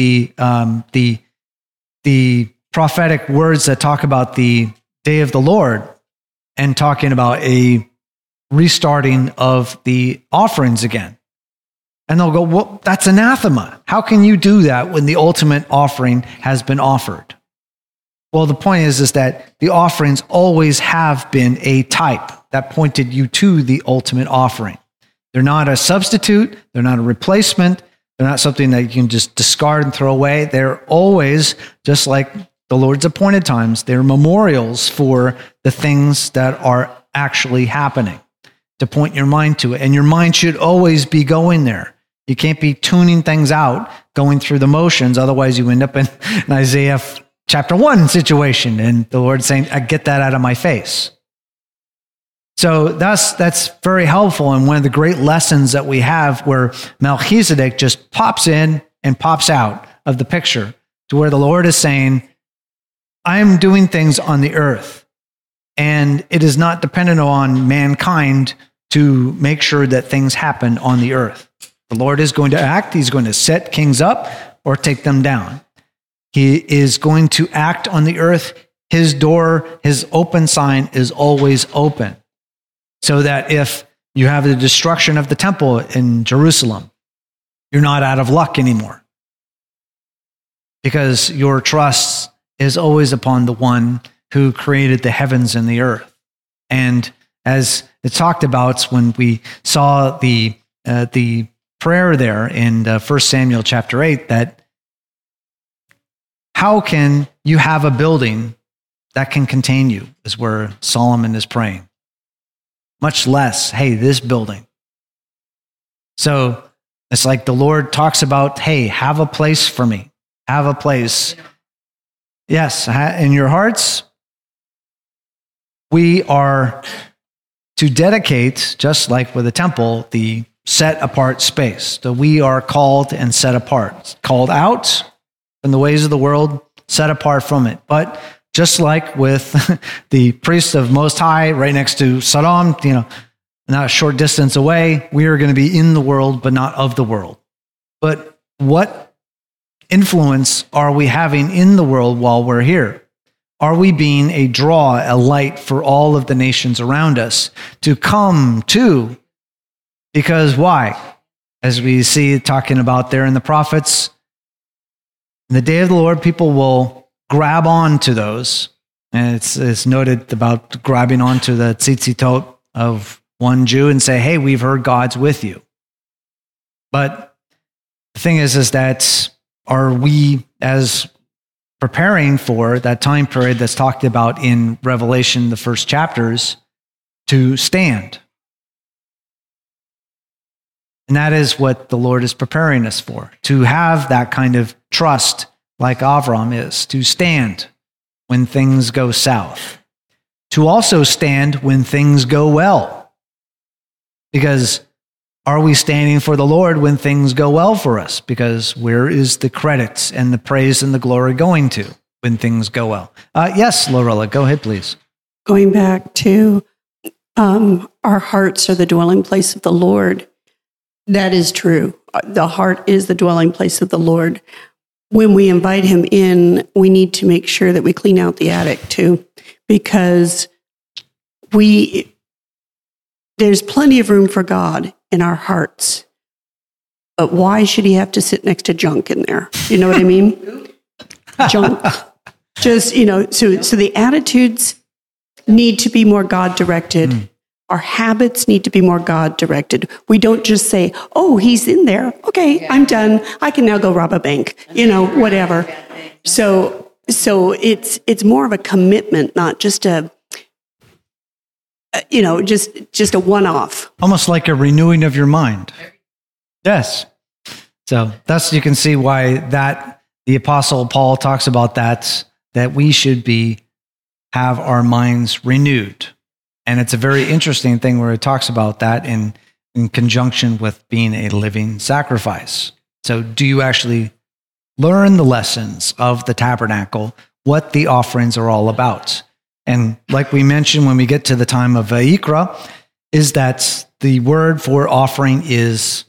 the prophetic words that talk about the day of the Lord and talking about a restarting of the offerings again. And they'll go, well, that's anathema. How can you do that when the ultimate offering has been offered? Well, the point is that the offerings always have been a type that pointed you to the ultimate offering. They're not a substitute. They're not a replacement. They're not something that you can just discard and throw away. They're always, just like the Lord's appointed times, they're memorials for the things that are actually happening, to point your mind to it. And your mind should always be going there. You can't be tuning things out, going through the motions. Otherwise, you end up in an Isaiah chapter 1 situation, and the Lord saying, I get that out of my face. So that's very helpful, and one of the great lessons that we have where Melchizedek just pops in and pops out of the picture to where the Lord is saying, I'm doing things on the earth, and it is not dependent on mankind to make sure that things happen on the earth. The Lord is going to act. He's going to set kings up or take them down. He is going to act on the earth. His door, his open sign is always open. So that if you have the destruction of the temple in Jerusalem, you're not out of luck anymore. Because your trust is always upon the one who created the heavens and the earth. And as it talked about when we saw the prayer there in 1 Samuel chapter 8, that how can you have a building that can contain you, is where Solomon is praying. Much less, hey, this building. So it's like the Lord talks about, hey, have a place for me. Have a place. Yes, in your hearts, we are to dedicate, just like with the temple, the set apart space. So we are called and set apart. Called out from the ways of the world, set apart from it. But just like with the priest of Most High right next to Sodom, not a short distance away, we are going to be in the world, but not of the world. But what influence are we having in the world while we're here? Are we being a draw, a light for all of the nations around us to come to? Because why? As we see talking about there in the prophets, in the day of the Lord, people will grab on to those. And it's noted about grabbing onto the tzitzitot of one Jew and say, hey, we've heard God's with you. But the thing is that are we, as preparing for that time period that's talked about in Revelation, the first chapters, to stand? And that is what the Lord is preparing us for, to have that kind of trust like Avram is, to stand when things go south, to also stand when things go well. Because are we standing for the Lord when things go well for us? Because where is the credit and the praise and the glory going to when things go well? Yes, Lorella, go ahead, please. Going back to our hearts are the dwelling place of the Lord. That is true. The heart is the dwelling place of the Lord. When we invite him in, we need to make sure that we clean out the attic too, because there's plenty of room for God in our hearts. But why should he have to sit next to junk in there? You know what I mean? Junk. Just, so the attitudes need to be more God-directed. Our habits need to be more God-directed. We don't just say, oh, he's in there. Okay, I'm done. I can now go rob a bank, whatever. So it's more of a commitment, not just just a one-off. Almost like a renewing of your mind. Yes. So you can see why the Apostle Paul talks about that we should have our minds renewed. And it's a very interesting thing where it talks about that in conjunction with being a living sacrifice. So do you actually learn the lessons of the tabernacle, what the offerings are all about? And like we mentioned when we get to the time of Vayikra, is that the word for offering is,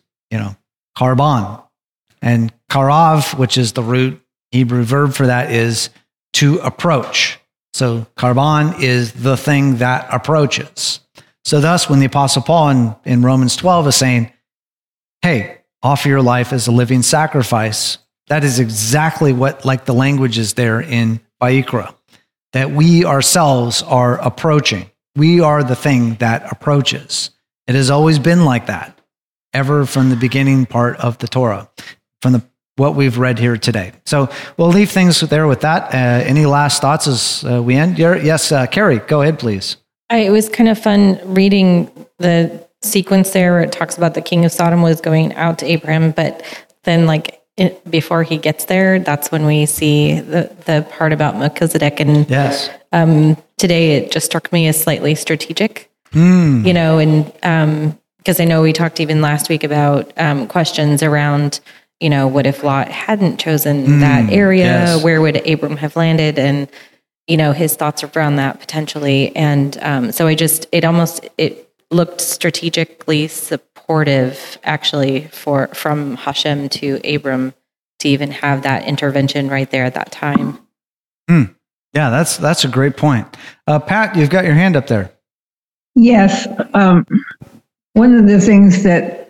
karban. And karav, which is the root Hebrew verb for that, is to approach. So karban is the thing that approaches. So thus, when the Apostle Paul in Romans 12 is saying, hey, offer your life as a living sacrifice, that is exactly what, like the language is there in Vayikra, that we ourselves are approaching. We are the thing that approaches. It has always been like that, ever from the beginning part of the Torah, from what we've read here today. So we'll leave things there with that. Any last thoughts as we end? Yes, Carrie, go ahead, please. It was kind of fun reading the sequence there where it talks about the king of Sodom was going out to Abraham, but then before he gets there, that's when we see the part about Melchizedek. And yes. Today it just struck me as slightly strategic, and because I know we talked even last week about questions around, what if Lot hadn't chosen that area? Yes. Where would Abram have landed? And, his thoughts around that potentially. And so it looked strategically supportive actually from Hashem to Abram to even have that intervention right there at that time. Yeah, that's a great point. Pat, you've got your hand up there. Yes. One of the things that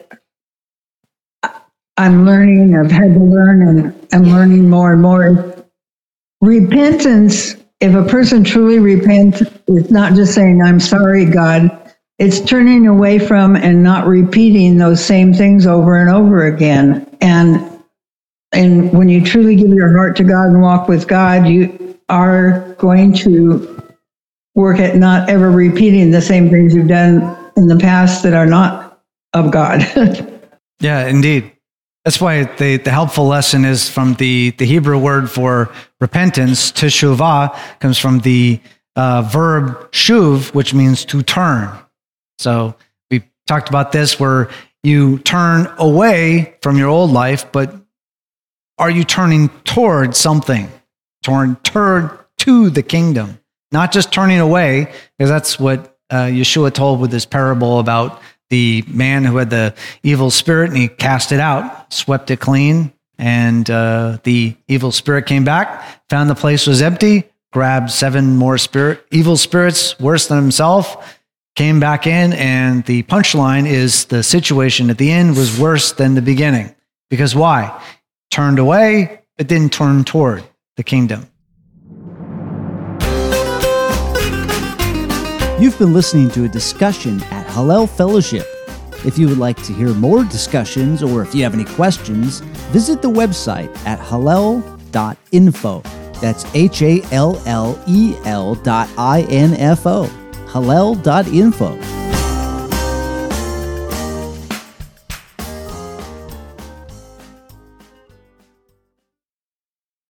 I'm learning, I've had to learn, and I'm learning more and more, repentance. If a person truly repents, it's not just saying, I'm sorry, God. It's turning away from and not repeating those same things over and over again. And when you truly give your heart to God and walk with God, you are going to work at not ever repeating the same things you've done in the past that are not of God. Yeah, indeed. That's why the helpful lesson is from the Hebrew word for repentance, teshuvah, comes from the verb shuv, which means to turn. So we talked about this where you turn away from your old life, but are you turning toward something? Toward to the kingdom, not just turning away, because that's what Yeshua told with this parable about the man who had the evil spirit, and he cast it out, swept it clean, and the evil spirit came back, found the place was empty, grabbed 7 more evil spirits worse than himself, came back in, and the punchline is the situation at the end was worse than the beginning. Because why? Turned away, but didn't turn toward the kingdom. You've been listening to a discussion at Hallel Fellowship. If you would like to hear more discussions or if you have any questions, visit the website at hallel.info. That's HALLEL.info. Hallel.info.